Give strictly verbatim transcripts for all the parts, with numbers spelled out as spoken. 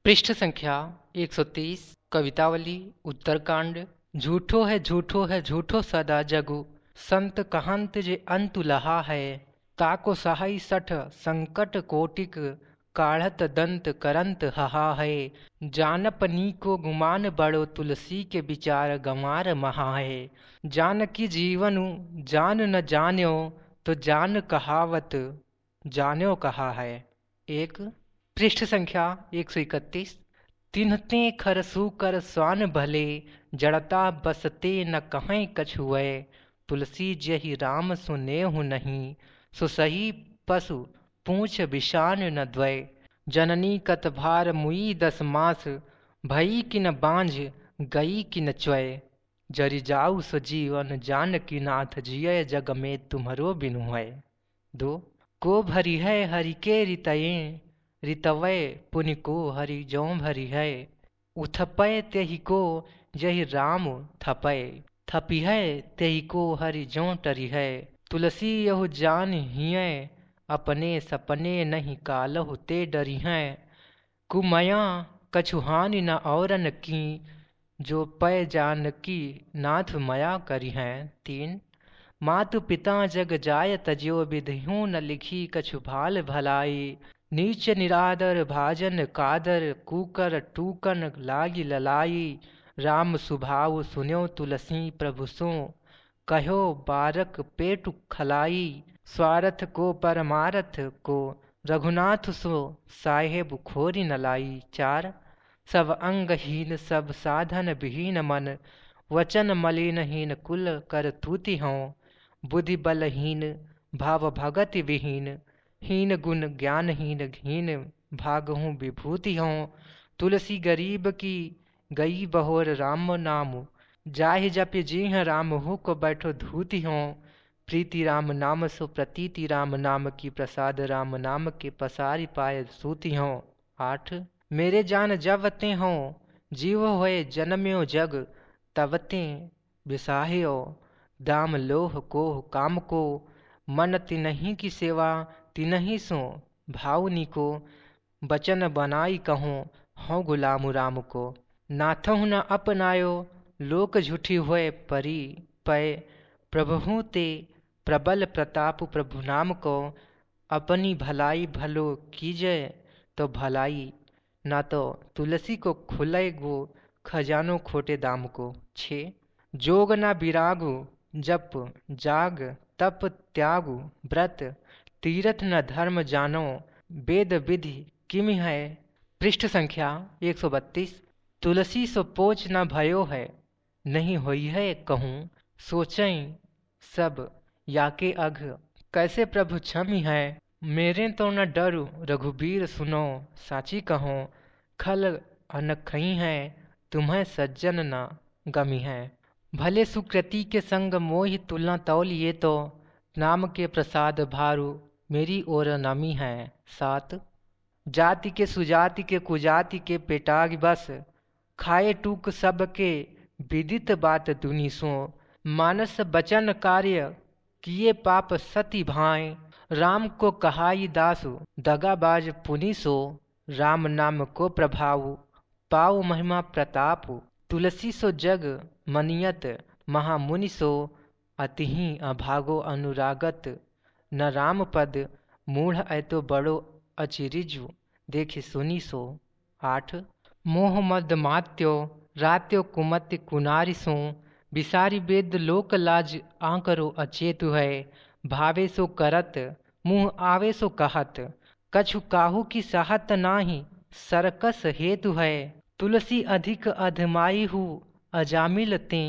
पृष्ठ संख्या एक सौ तीस। कवितावली उत्तरकांड। झूठो है झूठो है झूठो सदा जगु, संत कहंत जे अंतु लहा है। ताको सहाई सठ संकट कोटिक, काढ़त दंत करंत हहा है। जानप नीको गुमान बड़ो, तुलसी के विचार गंवार महा है। जानकी जीवनु जान न जान्यो, तो जान कहावत जान्यो कहा है। एक। पृष्ठ संख्या एक सौ इकतीस। तिन्हते खर सूकर स्वान भले, जड़ता बसते न कहीं कछुए। तुलसी जहि राम सुनेहु नहीं, सो सही पशु पूछ विषान न द्वय। जननी कत भार मुई दस मास, भई कि न बांझ गई कि न च्वय। जरि जाऊ सो जीवन जानकी नाथ, जिय जग में तुम्हरो बिनु है। दो। को भरी है हरि के रितये, रितवय पुनि को हरि जो भरी है। उथपय तेहि को जहि राम थपय, थपी है तेहि को हरि जो टरी है। तुलसी यहु जान हिय, अपने सपने नहीं कालहु ते डरी हैं। कुमया कछु हानि न औरन की, जो पय जानकी नाथ मया करी हैं। तीन। मातु पिता जग जाय तज्यो, विधियों न लिखी कछु भाल भलाई। नीच निरादर भाजन कादर, कूकर टूकन लागी ललाई। राम सुभाव सुन्यो तुलसी प्रभु सो, कहो बारक पेटु खलाई। स्वार्थ को परमारथ को, रघुनाथ सो साहेब खोरी न लाई। चार। सब अंगहीन सब साधन विहीन मन, वचन मलिनहीन कुल कर तूति हों। बुद्धि बलहीन भाव भगति विहीन, हीन गुण ज्ञानहीन घीन भागहूँ विभूति हों। तुलसी गरीब की गई बहोर राम नाम, जाहि जपि जिह राम हुक बैठो धूति हों। प्रीति राम नाम सो प्रतीति राम नाम की, प्रसाद राम नाम के पसारी पाए सूति हों। आठ। मेरे जान जवते हों जीव होए जन्म्यो जग, तवते बिसाहियो दाम लोह कोह काम को। मन तिन्हीं की सेवा तिन्हीं सो भावनी को, बचन बनाई कहो हों गुलाम राम को। नाथहु न अपनायो लोक झूठी होए परी, पय प्रभु ते प्रबल प्रताप प्रभु नाम को। अपनी भलाई भलो कीजय तो भलाई, ना तो तुलसी को खुले गो खजानो खोटे दाम को। छे। जोग न विरागु जप जाग, तप त्यागु व्रत तीरथ न धर्म जानो। वेद विधि किमि है। पृष्ठ संख्या एक सौ बत्तीस। तुलसी सो पोच न भयो है, नहीं होई है कहूँ। सोचें सब याके अघ, कैसे प्रभु क्षमी है। मेरे तो न डरु रघुबीर सुनो, साची कहो खल अनखई है। तुम्हें सज्जन न गमी है। भले सुकृति के संग मोहि तुलना तौलिए, तो नाम के प्रसाद भारू मेरी ओर नमी है। सात। जाति के सुजाति के कुजाति के पेटाग बस, खाए टूक सबके विदित बात दुनि सो। मानस बचन कार्य किए पाप सती भाए, राम को कहाई दासु दगाबाज पुनि सो। राम नाम को प्रभाव पाऊ महिमा प्रताप, तुलसी सो जग मनियत महामुनि सो। अतिहि अभागो अनुरागत, न राम पद मूढ़ ऐतो बड़ो अचिरिजु, देखे सुनी सो। आठ। मोह मद मात्यो रात्यो कुमति कुनारि सो, बिसारी वेद लोक लाज आंकरो अचेतु है। भावे सो करत मुँह आवे सो कहत, कछु काहू की सहत नाही सरकस हेतु है। तुलसी अधिक अधमाई हूँ अजामिल ते,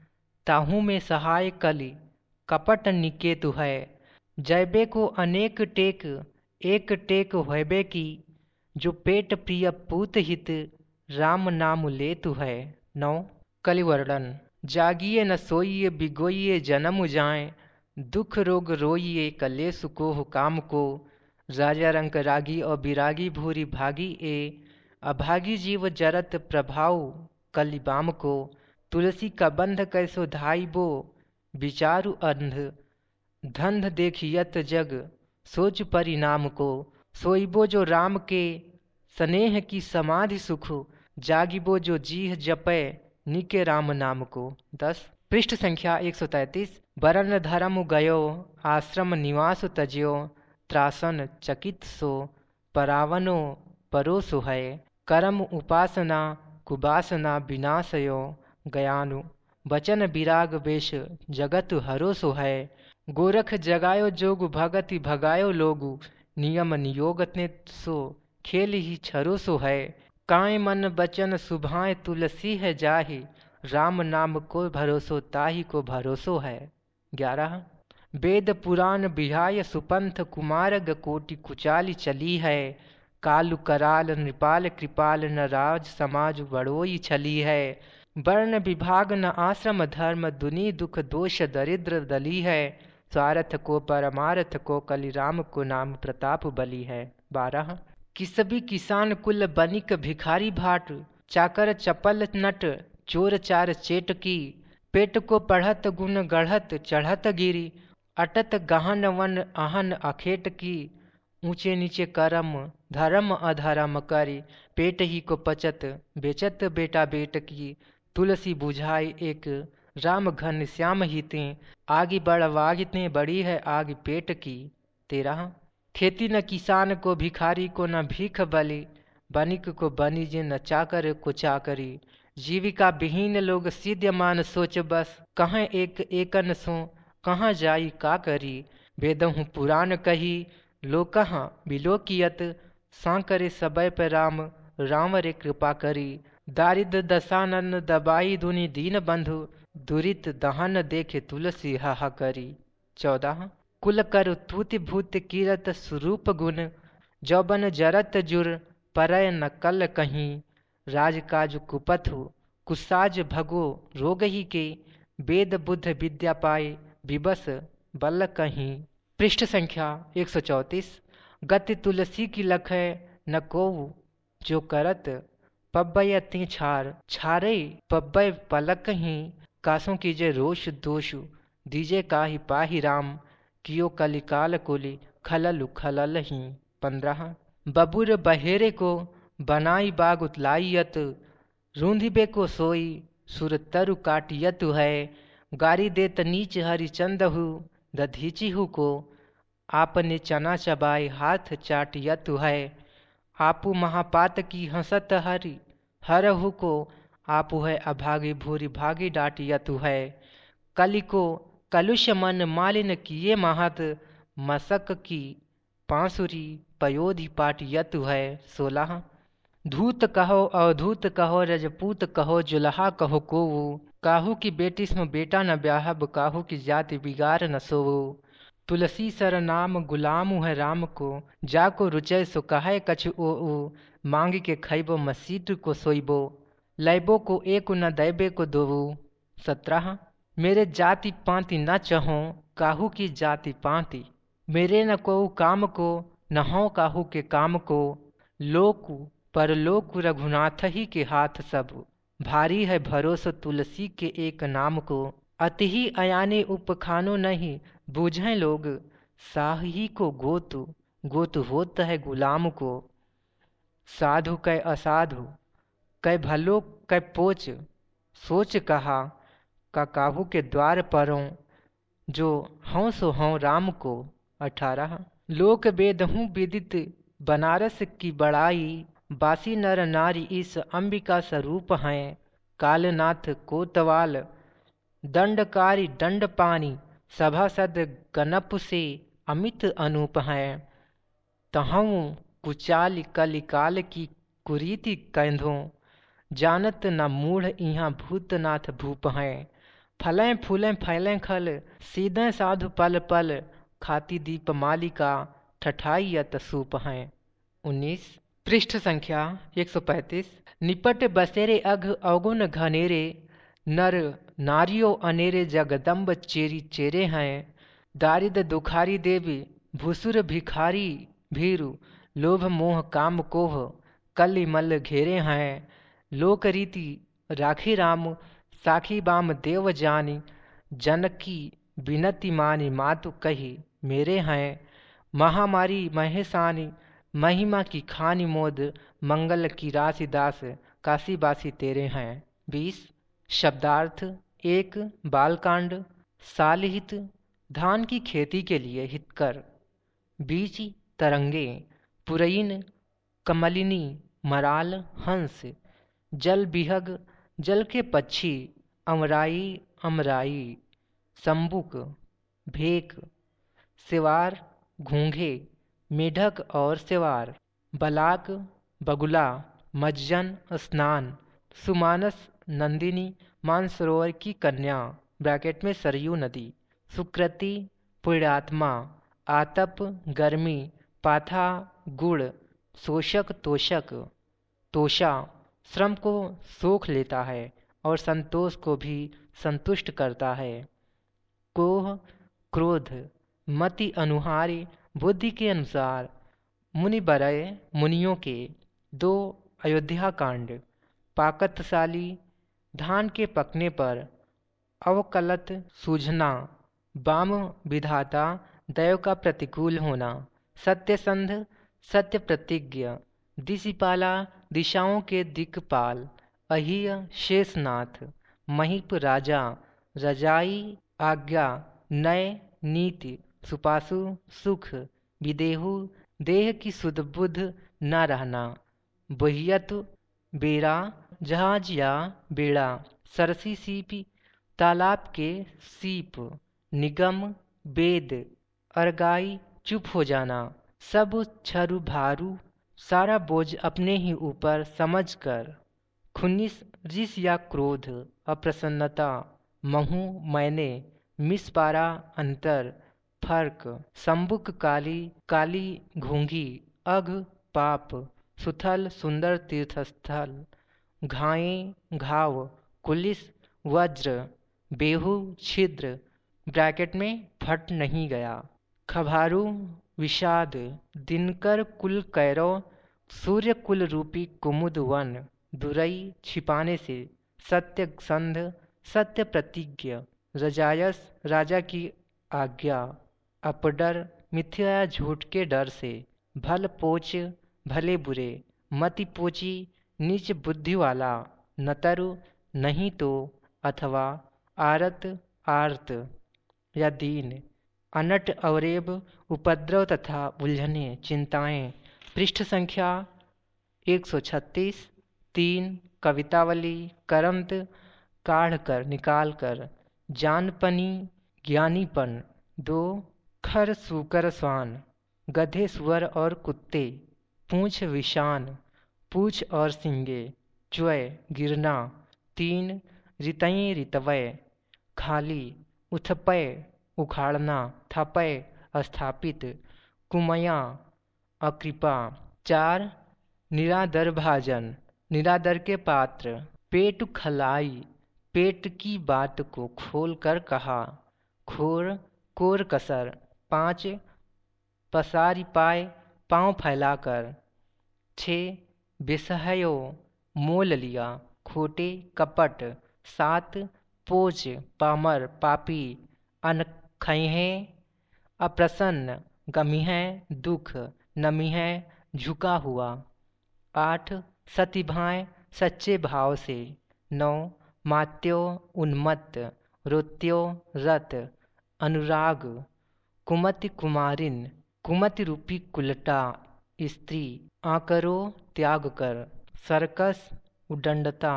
ताहू में सहाय कली कपट निकेतु है। जैबे को अनेक टेक एक टेक होबे की, जो पेट प्रिय पूत हित राम नाम लेतु है। नौ। कलिवर्णन। जागिए न सोइए बिगोइए जन्म जाए, दुख रोग रोइए कलेस को काम को। राजा रंक रागी और बिरागी भूरी भागी ए, अभागी जीव जरत प्रभाव कलिबाम को। तुलसी का बंध कैसो धाई बो विचारु अंध, धंध देखियत जग सोच परिणाम को। सोइबो जो राम के स्नेह की समाधि सुखो, जागिबो जो जीह जपे निके राम नाम को। दस। पृष्ठ संख्या एक सौ तैंतीस। वरण धर्म गयो, आश्रम निवास तज्यो, त्रासन चकित सो, परावनो परोसो है, कर्म उपासना कुवासना विनाशयो, गयानु वचन विराग वेश जगत हरोसो है, गोरख जगायो जोग भगति भगायो लोगु, नियम नियोग ने सो खेल ही छरोसो है, काय मन बचन सुभाए तुलसी है जाहि, राम नाम को भरोसो ताहि को भरोसो है। ग्यारह। वेद पुराण बिहाय सुपंथ कुमारग कोटि कुचाली चली है, कालु कराल नृपाल कृपाल न राज समाज बड़ोई छली है, वर्ण विभाग न आश्रम धर्म दुनि दुख दोष दरिद्र दली है, स्वार्थ को परमार्थ को कलि राम को नाम प्रताप बली है। बारह। किसबी किसान कुल बनिक भिखारी भाट, चाकर चपल नट चोर चार चेट की, पेट को पढ़त गुण गढ़त चढ़त गिरी, अटत गहन वन आहन अखेट की, ऊंचे नीचे करम धर्म अधर्म करी, पेट ही को पचत बेचत बेटा बेट की, तुलसी बुझाई एक राम घन श्याम हिते, आगे बढ़वागिते बड़ी है आग पेट की। तेरह। खेती न किसान को भिखारी को न भीख बलि, बनिक को बनिजे न चाकर को चाकरी, जीविका विहीन लोग सिद्ध्यमान सोच बस, कहाँ एक एकन सो कहाँ जाई का करी, वेदहु पुराण कही लो कहाँ बिलोकियत, सांकरे सबय पे राम राम रे कृपा करी, दारिद्र दशानन दबाई दुनि दीन बंधु, दुरित दहन देखे तुलसी हाहा करी। चौदह। कुल कर तूति भूत कीरत स्वरूप गुण, जौबन जरत जुर परय न कल कहीं, राजकाज कुपथु कुसाज भगो रोग ही के, वेद बुद्ध विद्या पाए विबस बल कहीं। पृष्ठ संख्या एक सौ चौंतीस। गति तुलसी की लख न को जो करत, पब्बय ती छार छारे पब्बय पलक ही, कासों कीजे रोष दोष दीजे काहि पाहि राम, कियो कलिकाल कोलि खललु खलल ही। पंद्रह। बबुर बहेरे को बनाई बाग उतलाइयत, रूंधिबे को सोई सुर तरु काटियत है, गारी देत नीच हरिचंदहु दधीचिहु को, आपने चना चबाई हाथ चाटियत है, आपू महापात की हंसत हरि हरहु को, आपू है अभागी भूरी भागी डाटियत है, कलि को कलुष मन मालिन किए महत, मसक की पांसुरी पयोधि पाटियत है। सोलह। धूत कहो अवधूत कहो रजपूत कहो जुलहा कहो कोवु, काहू की बेटी स्म बेटा न ब्याहब, काहू की जाति बिगार न सोवु, तुलसी सर नाम गुलामु है राम को, जाको रुचय सो कहे कछु ओ, मांग के खैबो मसीट को सोइबो, लैबो को एक न दैबे को दोवु। सत्रह। मेरे जाति पांति न चहो, काहू की जाति पांति, मेरे न को काम को न हो काहू के काम को, लोकु परलोक रघुनाथ ही के हाथ सब, भारी है भरोसा तुलसी के एक नाम को, अति ही अयाने उपखानो नहीं बूझें लोग, साही को गोतु गोतु होत है गुलाम को, साधु कै असाधु कै भलो कै पोच, सोच कहा का काहू के द्वार परों, जो हों सो हों राम को। अठारह। लोक वेद हूँ विदित बनारस की बड़ाई, बासी नर नारी इस अंबिका स्वरूप हैं, कालनाथ कोतवाल दंडकारी दंड पानी, सभासद गणप से अमित अनूप हैं, तहु कुचाल कलिकाल की कुरीति कंधों, जानत न मूढ़ इहाँ भूतनाथ भूप हैं, फलें फूलें फैलें खल सीधे साधु पल पल, खाती दीप मालिका ठठाइयत सूप हैं। उन्नीस। पृष्ठ संख्या एक सौ पैंतीस। निपट बसेरे अघ अवगुण घनेरे, नर नारियों अनेरे जगदम्ब चेरी चेरे हैं, दारिद दुखारी देवी भूसुर भिखारी भीरु, लोभ मोह काम कोह कलि मल घेरे हैं, लोक रीति राखी राम साखी बाम देव जानी, जनकी बिनती मानी मातु कही मेरे हैं, महामारी महेशानी महिमा की खानी मोद मंगल की राशि दास काशी बासी तेरे हैं। बीस शब्दार्थ। एक बालकांड सालहित धान की खेती के लिए हितकर। बीज तरंगे पुरैन कमलिनी मराल हंस। जल बिहग जल के पक्षी अमराई अमराई। संबुक भेक सिवार घूंघे मेढक और सिवार। बलाक बगुला मज्जन स्नान। सुमानस नंदिनी मानसरोवर की कन्या ब्रैकेट में सरयू नदी। सुकृति पुण्यात्मा। आतप गर्मी पाथा गुड़। शोषक तोषक तोषा श्रम को सोख लेता है और संतोष को भी संतुष्ट करता है। कोह क्रोध मति अनुहारी बुद्धि के अनुसार। मुनि बरय मुनियों के। दो अयोध्या कांड पाकतशाली धान के पकने पर अवकलत सूझना। वाम विधाता दैव का प्रतिकूल होना। सत्यसंध सत्य प्रतिज्ञ। दिशिपाला दिशाओं के दिक्पाल। अहिय शेषनाथ। महिप राजा रजाई आज्ञा। नय नीति सुपासु सुख। विदेहु देह की सुध बुध न रहना। बहियत बेड़ा जहाज या बेड़ा। सरसी सीप तालाब के सीप। निगम वेद अरगाई चुप हो जाना। सब छरु भारू सारा बोझ अपने ही ऊपर समझकर। खुन्निस रिस या क्रोध अप्रसन्नता। महू मैंने मिस पारा अंतर फर्क। संबुक काली काली घूंघी। अघ पाप सुथल सुंदर तीर्थस्थल। घाये घाव कुलिस वज्र। बेहू छिद्र ब्रैकेट में फट नहीं गया। खभारू विषाद। दिनकर कुल कैरव सूर्य कुल रूपी कुमुद वन। दुरई छिपाने से। सत्य संध सत्य प्रतिज्ञ। रजायस राजा की आज्ञा। अपडर मिथ्या या झूठ के डर से। भल पोच भले बुरे। मति पोची नीच बुद्धि वाला। नतरु नहीं तो अथवा आरत आर्त या दीन। अनट अवरेब उपद्रव तथा उलझने चिंताएं। पृष्ठ संख्या एक सौ छत्तीस। तीन कवितावली करंत काढ़ कर निकाल कर। जानपनी ज्ञानीपन। दो खर सूकर स्वान गधे सुअर और कुत्ते। पूंछ विशान पूछ और सिंगे। च्वय गिरना। तीन रितये रितवय खाली। उथपय उखाड़ना। थपय स्थापित। कुमया अकृपा। चार निरादर भाजन निरादर के पात्र। पेट खलाई पेट की बात को खोल कर कहा। खोर कोर कसर। पाँच पसारी पाए पाँव फैलाकर। छः बेसहयो मोल लिया खोटे कपट। सात पोच पामर पापी अनखैहे अप्रसन्न गमिहै दुख नमिहै झुका हुआ। आठ सतिभाएं सच्चे भाव से। नौ मात्यो उन्मत्त रोत्यो रत अनुराग। कुमति कुमारिन कुमति रूपी कुलटा स्त्री। आकरो त्याग कर। सर्कस उदंडता।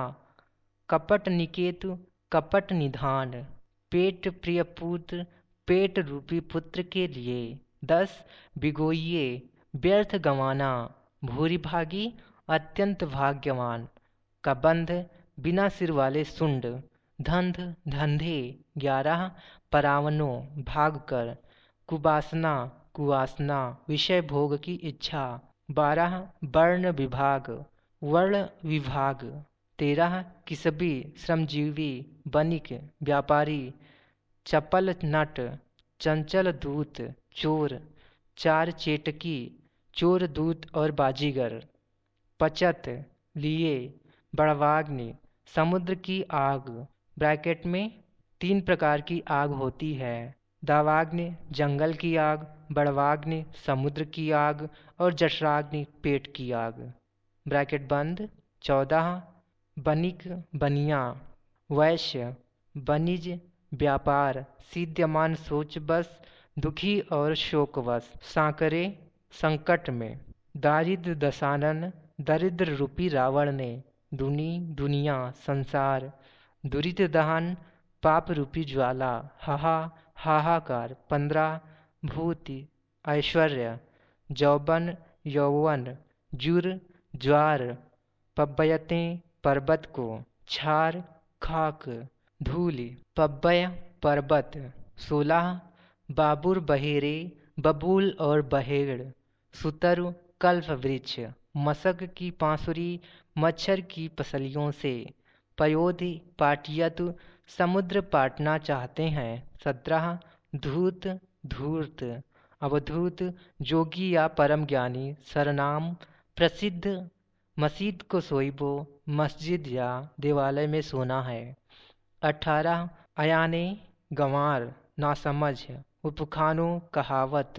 कपट निकेतु कपट निधान। पेट प्रिय पुत्र पेट रूपी पुत्र के लिए। दस बिगोइये व्यर्थ गंवाना। भूरी भागी अत्यंत भाग्यवान। कबंध बिना सिर वाले सुंड। धंध धंधे। ग्यारह परावनो भाग कर। कुवासना कुवासना विषय भोग की इच्छा। बारह वर्ण विभाग वर्ण विभाग। तेरह किसबी श्रमजीवी बनिक व्यापारी। चपल नट चंचल दूत चोर। चार चेटकी चोर दूत और बाजीगर। पचत लिए बड़वाग्नि समुद्र की आग। ब्रैकेट में तीन प्रकार की आग होती है। दावाग्नि जंगल की आग। बड़वाग्नि समुद्र की आग और जठराग्नि पेट की आग। ब्रैकेट बंद। चौदह बनिक बनिया वैश्य वनिज व्यापार सीध्यमान सोच बस दुखी और शोकवश। सांकरे संकट में। दारिद्र दशानन दरिद्र रूपी रावण ने। दुनी दुनिया संसार। दुरित दहन पाप रूपी ज्वाला। हाहा हाहाकार। पंद्रह भूति ऐश्वर्य जौबन यौवन जुर ज्वार पब्बयते पर्वत को। छार खाक धूलि पब्बय पर्वत। सोलह बाबुर बहेरे बबूल और बहेड़। सुतरु कल्प वृक्ष। मशक की पांसुरी मच्छर की पसलियों से। पयोधि पाटयतु समुद्र पाटना चाहते हैं। सत्रह धूत धूर्त अवधूत जोगी या परम ज्ञानी। सरनाम प्रसिद्ध मस्जिद को सोइबो मस्जिद या देवालय में सोना है। अठारह अयाने गंवार नासमझ उपखानो कहावत।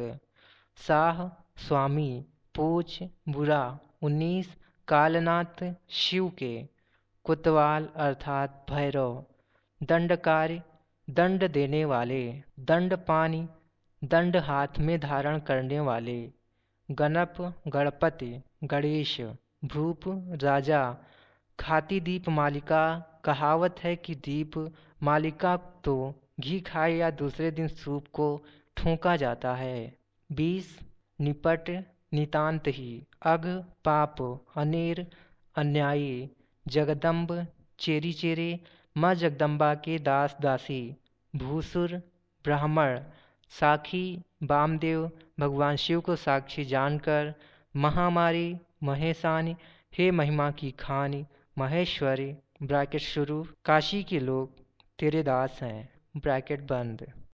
साह स्वामी पूछ बुरा। उन्नीस कालनाथ शिव के। कोतवाल अर्थात भैरव। दंडकारी दंड देने वाले। दंड पानी दंड हाथ में धारण करने वाले। गणप गणपति गणेश। भूप राजा। खाती दीप मालिका कहावत है कि दीप मालिका तो घी खाए या दूसरे दिन सूप को ठोंका जाता है। बीस निपट नितांत ही। अघ पाप अनेर अन्यायी। जगदम्ब चेरी चेरे माँ जगदम्बा के दास दासी। भूसुर ब्राह्मण। साखी वामदेव भगवान शिव को साक्षी जानकर। महामारी महेशानी हे महिमा की खानी। महेश्वरी ब्रैकेट शुरू काशी के लोग तेरे दास हैं ब्रैकेट बंद।